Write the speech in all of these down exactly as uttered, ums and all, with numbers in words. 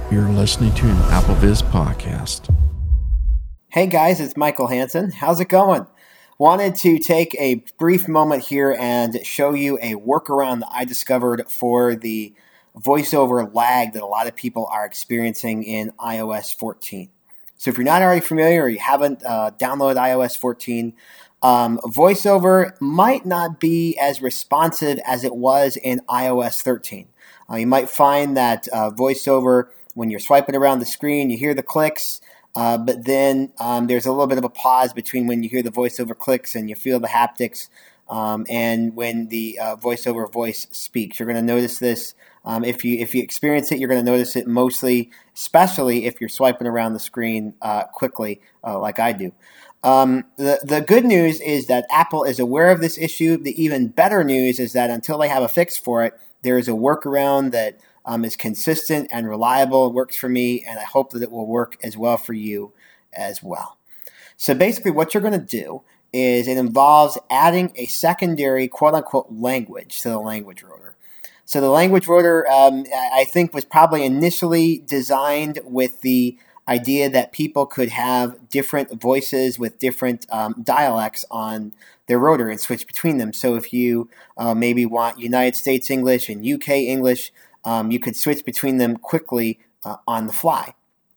You're listening to an AppleVis podcast. Hey guys, it's Michael Hansen. How's it going? Wanted to take a brief moment here and show you a workaround that I discovered for the voiceover lag that a lot of people are experiencing in i O S fourteen. So if you're not already familiar or you haven't uh, downloaded i O S fourteen, um, VoiceOver might not be as responsive as it was in i O S thirteen. Uh, you might find that uh, VoiceOver, when you're swiping around the screen, you hear the clicks, uh, but then um, there's a little bit of a pause between when you hear the VoiceOver clicks and you feel the haptics um, and when the uh, VoiceOver voice speaks. You're going to notice this. Um, if you if you experience it, you're going to notice it mostly, especially if you're swiping around the screen uh, quickly uh, like I do. Um, the, the good news is that Apple is aware of this issue. The even better news is that until they have a fix for it, there is a workaround that um, is consistent and reliable. It works for me, and I hope that it will work as well for you as well. So basically what you're going to do is it involves adding a secondary quote-unquote language to the language rotor. So the language rotor, um, I think, was probably initially designed with the idea that people could have different voices with different um, dialects on their rotor and switch between them. So if you uh, maybe want United States English and U K English, um, you could switch between them quickly uh, on the fly.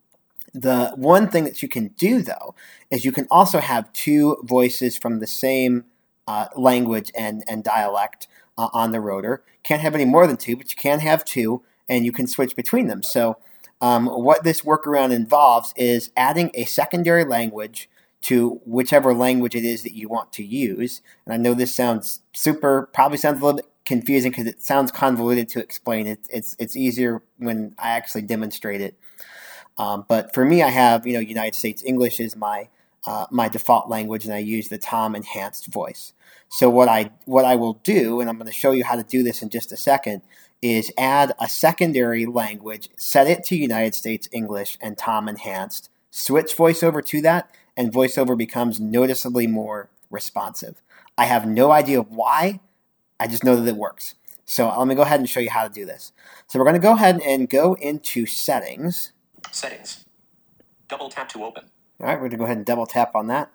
The one thing that you can do, though, is you can also have two voices from the same uh, language and, and dialect uh, on the rotor. Can't have any more than two, but you can have two, and you can switch between them. So um, what this workaround involves is adding a secondary language to whichever language it is that you want to use. And I know this sounds super, probably sounds a little bit confusing because it sounds convoluted to explain. It, it's it's easier when I actually demonstrate it. Um, but for me, I have, you know, United States English is my uh, my default language, and I use the Tom enhanced voice. So what I what I will do, and I'm going to show you how to do this in just a second, is add a secondary language, set it to United States English and Tom enhanced, switch VoiceOver to that, and VoiceOver becomes noticeably more responsive. I have no idea why. I just know that it works. So let me go ahead and show you how to do this. So we're going to go ahead and go into Settings. Settings. Double tap to open. All right, we're going to go ahead and double tap on that.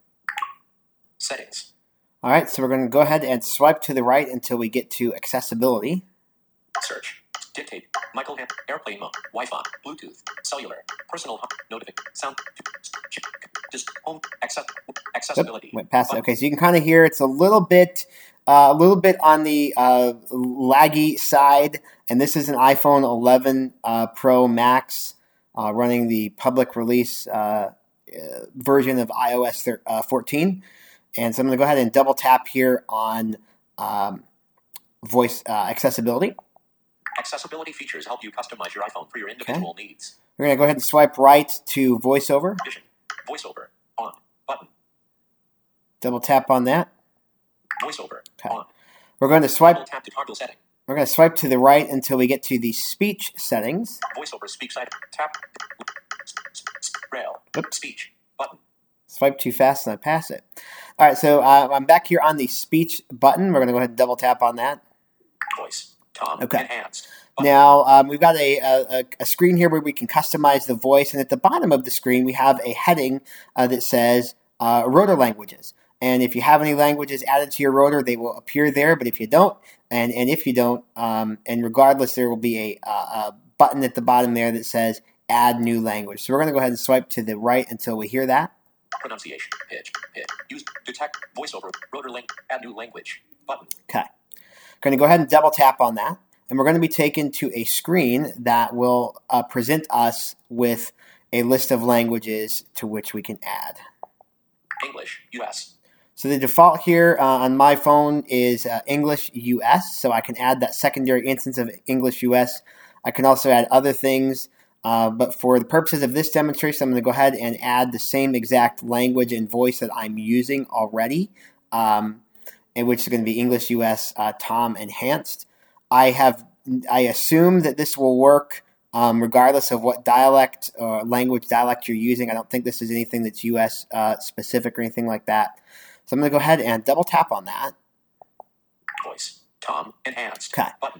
Settings. All right, so we're going to go ahead and swipe to the right until we get to Accessibility. Search. Dictate. Michael Hand. Airplane mode. Wi-Fi. Bluetooth. Cellular. Personal. Notification. Sound. Just home. Accept. Accessibility. Oop, went past it. Okay, so you can kind of hear it's a little bit, uh, a little bit on the uh, laggy side. And this is an iPhone eleven uh, Pro Max uh, running the public release uh, uh, version of i O S fourteen. And so I'm going to go ahead and double tap here on um, voice uh, accessibility. Accessibility features help you customize your iPhone for your individual okay. needs. We're going to go ahead and swipe right to VoiceOver. Vision. VoiceOver. On. Button. Double tap on that. VoiceOver. Okay. On. We're going to swipe. Double tap to toggle setting. We're going to swipe to the right until we get to the speech settings. VoiceOver speak side. Tap. Braille. Oops. Speech. Button. Swipe too fast and I pass it. All right, so uh, I'm back here on the speech button. We're going to go ahead and double tap on that. Voice. Tom. Okay. Enhanced. Now, um, we've got a, a, a screen here where we can customize the voice, and at the bottom of the screen, we have a heading uh, that says uh, rotor languages. And if you have any languages added to your rotor, they will appear there, but if you don't, and, and if you don't, um, and regardless, there will be a, a, a button at the bottom there that says add new language. So we're going to go ahead and swipe to the right until we hear that. Pronunciation, pitch, pitch, use, detect, VoiceOver, rotor link, add new language, button. Okay. Going to go ahead and double tap on that, and we're going to be taken to a screen that will uh, present us with a list of languages to which we can add. English, U S. So the default here uh, on my phone is uh, English U S, so I can add that secondary instance of English U S. I can also add other things, uh, but for the purposes of this demonstration, I'm going to go ahead and add the same exact language and voice that I'm using already. Um, and which is going to be English U S uh, Tom enhanced. I have I assume that this will work um, regardless of what dialect or language dialect you're using. I don't think this is anything that's U S uh, specific or anything like that. So I'm going to go ahead and double tap on that. Voice Tom enhanced okay. button.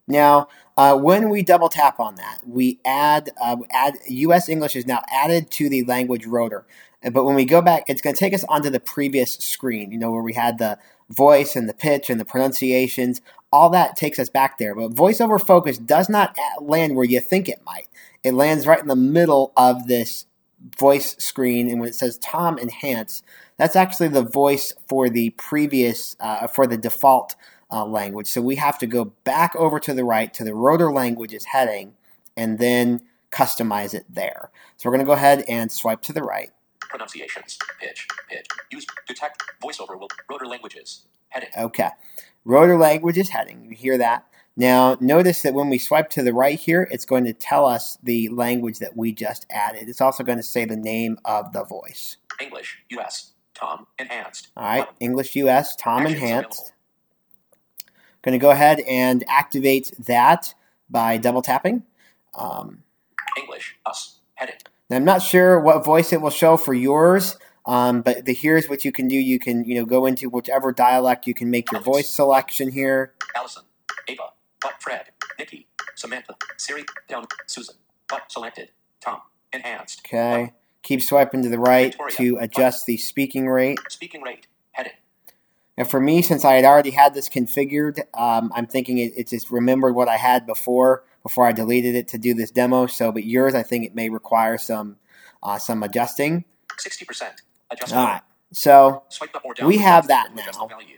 Now, uh, when we double tap on that, we add, uh, add U S English is now added to the language rotor. But when we go back, it's going to take us onto the previous screen, you know, where we had the voice and the pitch and the pronunciations. All that takes us back there. But VoiceOver Focus does not land where you think it might. It lands right in the middle of this voice screen, and when it says Tom Enhance, that's actually the voice for the previous, uh, for the default uh, language. So we have to go back over to the right to the rotor languages heading, and then customize it there. So we're going to go ahead and swipe to the right. Pronunciations, pitch, pitch, use, detect, VoiceOver will, rotor languages, heading. Okay, rotor languages heading, you hear that. Now, notice that when we swipe to the right here, it's going to tell us the language that we just added. It's also going to say the name of the voice. English, U S, Tom, Enhanced. All right, Button. English, U S, Tom, Actions Enhanced. Going to go ahead and activate that by double tapping. Um, English, us, heading. now, I'm not sure what voice it will show for yours, um, but the, here's what you can do. You can you know go into whichever dialect. You can make your voice selection here. Allison, Ava, but Fred, Nikki, Samantha, Siri, down, Susan, but selected, Tom, Enhanced. Okay. Button. Keep swiping to the right Victoria, to adjust the speaking rate. Speaking rate, heading. And for me, since I had already had this configured, um, I'm thinking it, it just remembered what I had before before I deleted it to do this demo. So, but yours, I think it may require some uh, some adjusting. sixty percent. Adjust. All right. So Swipe up or down we for have adjust- that adjust now. value.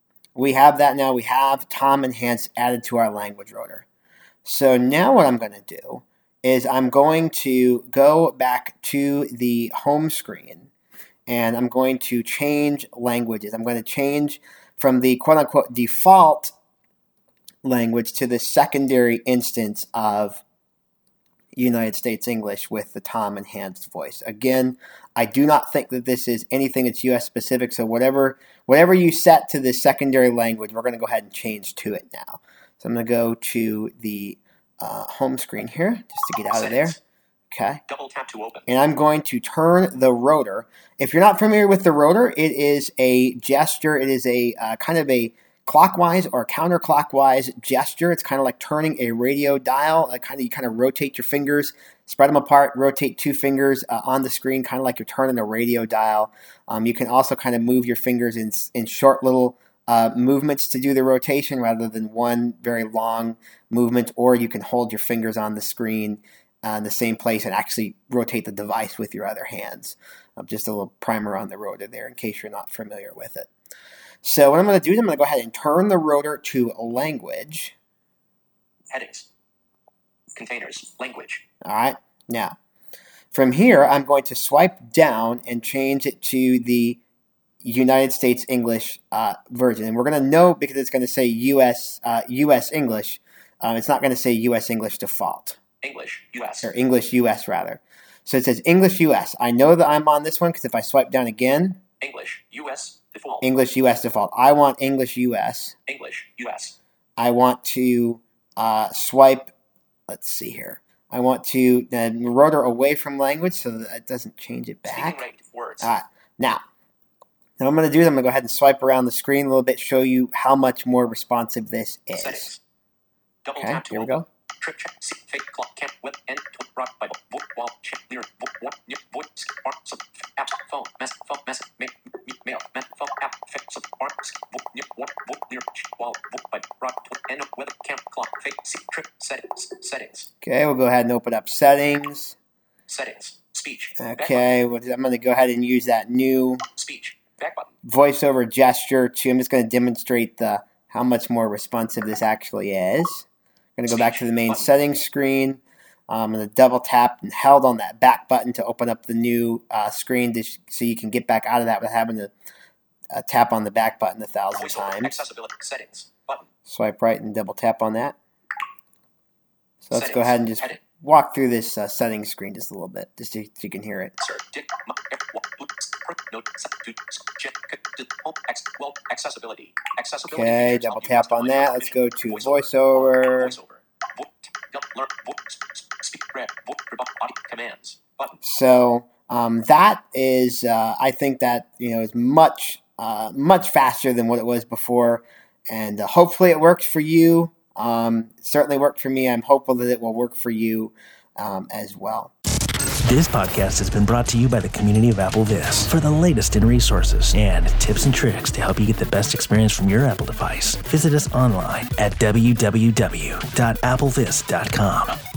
We have that now. We have Tom Enhance added to our language rotor. So now what I'm going to do is I'm going to go back to the home screen, and I'm going to change languages. I'm going to change from the quote-unquote default language to the secondary instance of United States English with the Tom Enhanced voice. Again, I do not think that this is anything that's U S specific, so whatever whatever you set to the secondary language, we're going to go ahead and change to it now. So I'm going to go to the uh, home screen here just to get out of there. Settings. Okay. Double tap to open. And I'm going to turn the rotor. If you're not familiar with the rotor, it is a gesture. It is a uh, kind of a clockwise or counterclockwise gesture. It's kind of like turning a radio dial. Uh, kind of you kind of rotate your fingers, spread them apart, rotate two fingers uh, on the screen, kind of like you're turning a radio dial. Um, you can also kind of move your fingers in in short little uh, movements to do the rotation rather than one very long movement. Or you can hold your fingers on the screen uh, in the same place and actually rotate the device with your other hands. Uh, just a little primer on the rotor there in case you're not familiar with it. So what I'm going to do is I'm going to go ahead and turn the rotor to language. Headings. Containers. Language. All right. Now, from here, I'm going to swipe down and change it to the United States English uh, version. And we're going to know because it's going to say U S uh, U S English. Um, it's not going to say U S English default. English. U S. Or English U S rather. So it says English U S. I know that I'm on this one because if I swipe down again, English. U S. Default. English U S default. I want English U S. English. U S. I want to uh, swipe, let's see here. I want to uh, rotor away from language so that it doesn't change it back. Speaking rate. Words. All right. Now, what I'm going to do is I'm going to go ahead and swipe around the screen a little bit, show you how much more responsive this is. Settings. Double Okay, tap to here we open. go. Trip check. See. Fake clock. Camp. Web. End. Tw- Rock. Bible. Vote. Wall. Check. Leader. Vote. What. New. Voice. Art. Sub. App. Phone. Mess. Phone. Message. Mail. Mail. Mail. Phone. App. Fake. Sub. Art. Vote. New. What. Vote. Leader. Check. Wall. Vote. Bible. Rock. Tw- End. Weather. Camp. Clock. Fake. See. Trip. Settings. Settings. Okay, we'll go ahead and open up settings. Settings. Speech. Back Okay, well, I'm going to go ahead and use that new button. Speech. Back button. voiceover gesture to, I'm just going to demonstrate the how much more responsive this actually is. I'm going to go back to the main settings screen. I'm going to double tap and held on that back button to open up the new uh, screen to sh- so you can get back out of that without having to uh, tap on the back button a thousand Voiceover. times. Accessibility. Settings. Button. Swipe right and double tap on that. So let's go Settings. ahead and just Heading. walk through this uh, settings screen just a little bit, just so you, so you can hear it. Sir. Dick. M- F. Wa- Blue. Per. Note. Set. Do. Check. D. Home. Ex. Well. Accessibility. Accessibility. Okay, features double help you tap on customize that. your Let's go to Voiceover. voiceover. Voiceover. Vote. Yup. Learn. Vote. Speak. Read. Vote. Rebuff. Audio. Commands. Button. So um, that is, uh, I think that you know is much, uh, much faster than what it was before, and uh, hopefully it works for you. Um, certainly worked for me. I'm hopeful that it will work for you um, as well. This podcast has been brought to you by the community of AppleVis. For the latest in resources and tips and tricks to help you get the best experience from your Apple device, visit us online at w w w dot apple vis dot com.